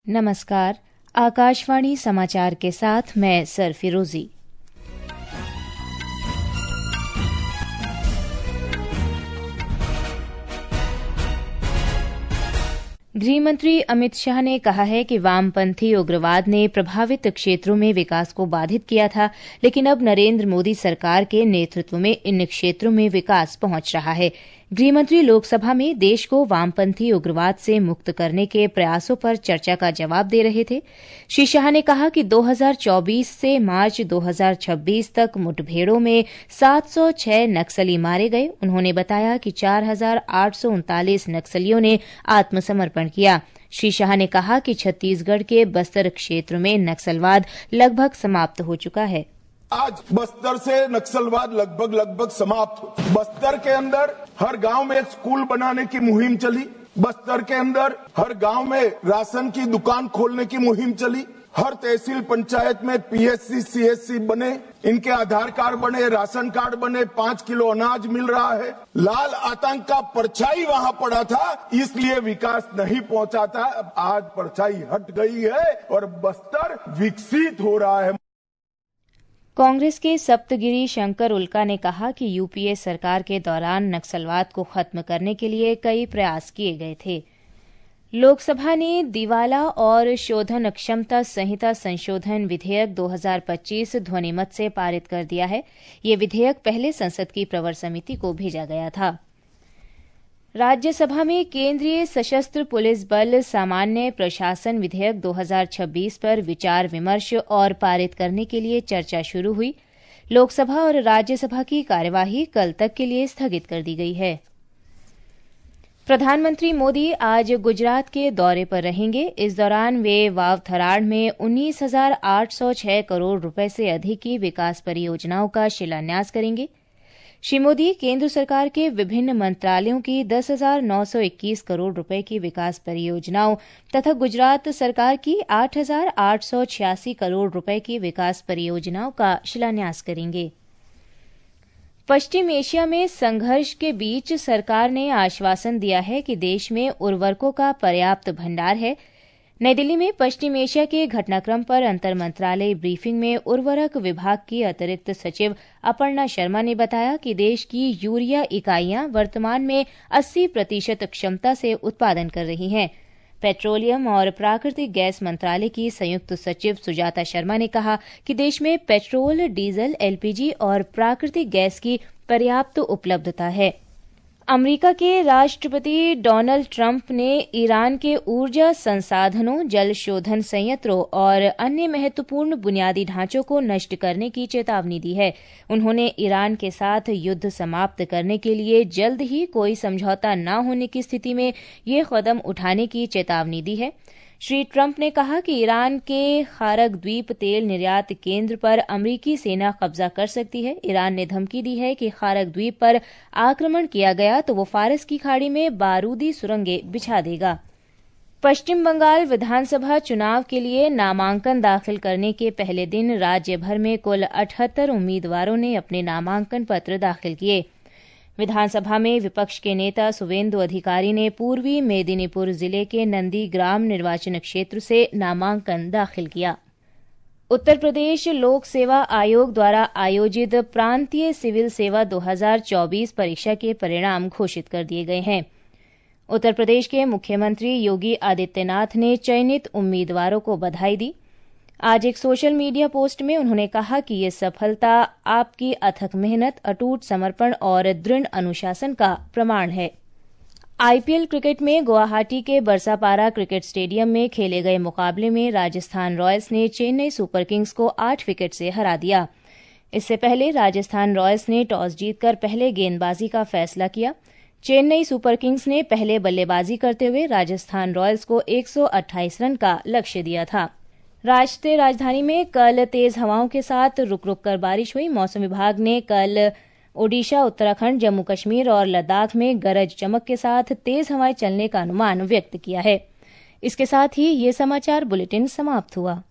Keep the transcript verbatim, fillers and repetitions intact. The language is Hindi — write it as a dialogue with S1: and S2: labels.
S1: नमस्कार। आकाशवाणी समाचार के साथ मैं सर फिरोजी। गृहमंत्री अमित शाह ने कहा है कि वामपंथी उग्रवाद ने प्रभावित क्षेत्रों में विकास को बाधित किया था, लेकिन अब नरेंद्र मोदी सरकार के नेतृत्व में इन क्षेत्रों में विकास पहुंच रहा है। गृहमंत्री लोकसभा में देश को वामपंथी उग्रवाद से मुक्त करने के प्रयासों पर चर्चा का जवाब दे रहे थे। श्री शाह ने कहा कि दो हज़ार चौबीस से मार्च दो हज़ार छब्बीस तक मुठभेड़ों में सात सौ छह नक्सली मारे गए। उन्होंने बताया कि चार हजार आठ सौ उनतालीस नक्सलियों ने आत्मसमर्पण किया। श्री शाह ने कहा कि छत्तीसगढ़ के बस्तर क्षेत्र में नक्सलवाद लगभग समाप्त हो चुका है।
S2: आज बस्तर से नक्सलवाद लगभग लगभग समाप्त हो। बस्तर के अंदर हर गांव में एक स्कूल बनाने की मुहिम चली। बस्तर के अंदर हर गांव में राशन की दुकान खोलने की मुहिम चली। हर तहसील पंचायत में पीएससी सीएससी बने, इनके आधार कार्ड बने, राशन कार्ड बने, पांच किलो अनाज मिल रहा है। लाल आतंक का परछाई वहां पड़ा था, इसलिए विकास नहीं पहुंचा था। अब आज परछाई हट गई है और बस्तर विकसित हो रहा है।
S1: कांग्रेस के सप्तगिरी शंकर उल्का ने कहा कि यूपीए सरकार के दौरान नक्सलवाद को खत्म करने के लिए कई प्रयास किए गए थे। लोकसभा ने दिवाला और शोधन क्षमता संहिता संशोधन विधेयक दो हज़ार पच्चीस ध्वनिमत से पारित कर दिया है। ये विधेयक पहले संसद की प्रवर समिति को भेजा गया था। राज्यसभा में केंद्रीय सशस्त्र पुलिस बल सामान्य प्रशासन विधेयक दो हज़ार छब्बीस पर विचार विमर्श और पारित करने के लिए चर्चा शुरू हुई। लोकसभा और राज्यसभा की कार्यवाही कल तक के लिए स्थगित कर दी गई है। प्रधानमंत्री मोदी आज गुजरात के दौरे पर रहेंगे। इस दौरान वे वावथराड़ में उन्नीस हजार आठ सौ छह करोड़ रुपए से अधिक की विकास परियोजनाओं का शिलान्यास करेंगे। श्री मोदी केंद्र सरकार के विभिन्न मंत्रालयों की दस हजार नौ सौ इक्कीस करोड़ रुपए की विकास परियोजनाओं तथा गुजरात सरकार की आठ हजार आठ सौ छियासी करोड़ रुपए की विकास परियोजनाओं का शिलान्यास करेंगे। पश्चिम एशिया में संघर्ष के बीच सरकार ने आश्वासन दिया है कि देश में उर्वरकों का पर्याप्त भंडार है। नई दिल्ली में पश्चिम एशिया के घटनाक्रम पर अंतर मंत्रालय ब्रीफिंग में उर्वरक विभाग की अतिरिक्त सचिव अपर्णा शर्मा ने बताया कि देश की यूरिया इकाइयां वर्तमान में अस्सी प्रतिशत क्षमता से उत्पादन कर रही हैं। पेट्रोलियम और प्राकृतिक गैस मंत्रालय की संयुक्त सचिव सुजाता शर्मा ने कहा कि देश में पेट्रोल, डीजल, एलपीजी और प्राकृतिक गैस की पर्याप्त उपलब्धता है। अमेरिका के राष्ट्रपति डोनाल्ड ट्रंप ने ईरान के ऊर्जा संसाधनों, जल शोधन संयंत्रों और अन्य महत्वपूर्ण बुनियादी ढांचों को नष्ट करने की चेतावनी दी है। उन्होंने ईरान के साथ युद्ध समाप्त करने के लिए जल्द ही कोई समझौता न होने की स्थिति में ये कदम उठाने की चेतावनी दी है। श्री ट्रंप ने कहा कि ईरान के खारक द्वीप तेल निर्यात केंद्र पर अमेरिकी सेना कब्जा कर सकती है। ईरान ने धमकी दी है कि खारक द्वीप पर आक्रमण किया गया तो वो फारस की खाड़ी में बारूदी सुरंगें बिछा देगा। पश्चिम बंगाल विधानसभा चुनाव के लिए नामांकन दाखिल करने के पहले दिन राज्य भर में कुल अठहत्तर उम्मीदवारों ने अपने नामांकन पत्र दाखिल किए। विधानसभा में विपक्ष के नेता सुवेंदु अधिकारी ने पूर्वी मेदिनीपुर जिले के नंदीग्राम निर्वाचन क्षेत्र से नामांकन दाखिल किया। उत्तर प्रदेश लोक सेवा आयोग द्वारा आयोजित प्रांतीय सिविल सेवा दो हज़ार चौबीस परीक्षा के परिणाम घोषित कर दिए गए हैं। उत्तर प्रदेश के मुख्यमंत्री योगी आदित्यनाथ ने चयनित उम्मीदवारों को बधाई दी। आज एक सोशल मीडिया पोस्ट में उन्होंने कहा कि ये सफलता आपकी अथक मेहनत, अटूट समर्पण और दृढ़ अनुशासन का प्रमाण है। आईपीएल क्रिकेट में गुवाहाटी के बरसापारा क्रिकेट स्टेडियम में खेले गए मुकाबले में राजस्थान रॉयल्स ने चेन्नई सुपर किंग्स को आठ विकेट से हरा दिया। इससे पहले राजस्थान रॉयल्स ने टॉस जीतकर पहले गेंदबाजी का फैसला किया। चेन्नई सुपर किंग्स ने पहले बल्लेबाजी करते हुए राजस्थान रॉयल्स को एक सौ अट्ठाईस रन का लक्ष्य दिया था। राष्ट्रीय राजधानी में कल तेज हवाओं के साथ रुक रुक कर बारिश हुई। मौसम विभाग ने कल ओडिशा, उत्तराखंड, जम्मू कश्मीर और लद्दाख में गरज चमक के साथ तेज हवाएं चलने का अनुमान व्यक्त किया है। इसके साथ ही ये समाचार बुलेटिन समाप्त हुआ।